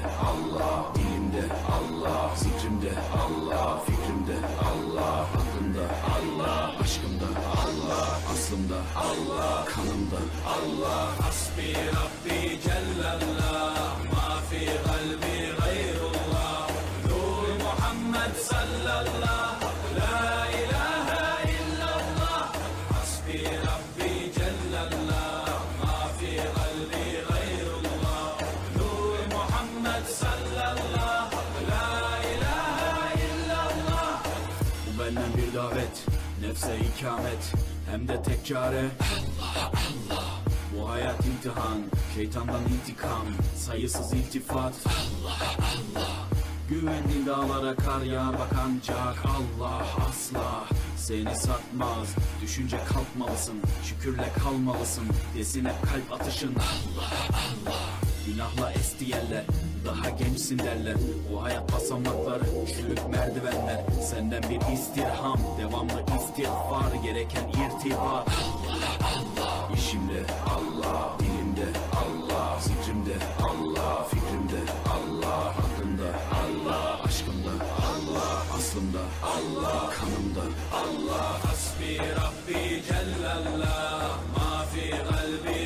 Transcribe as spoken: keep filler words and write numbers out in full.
Allah, dilimde Allah, zikrimde Allah, fikrimde Allah, aklımda Allah, aşkımda Allah, aslımda Allah, kanımda Allah. Hasbi Rabbi Cellallah, ma fi kalbi gayrullah, Nur Muhammed sallallah, la ilahe illallah. Hasbi Rabbi Cellallah, ma fi kalbi gayrullah, Nur Muhammed sallallah, la ilahe illallah. Bu benden bir davet, nefse ikamet, hem de tek çare Allah Allah. Bu hayat imtihan, şeytandan intikam, sayısız iltifat Allah Allah. Güvendiğin dağlara kar yağar bak ancak Allah asla seni satmaz. Düşünce kalkmalısın, şükürle kalmalısın, desin hep kalp atışın Allah Allah. Günahla esti yerler, daha gençsin derler. O hayat basamakları, çürük merdivenler. Senden bir istirham, devamlı istiğfar, gereken irtibat Allah Allah. İşimde Allah, dilimde Allah, zikrimde Allah, fikrimde Allah, aklımda Allah, aşkımda Allah, aslımda Allah, kanımda Allah. Hasbi Rabbi Cellallah, ma fi kalbi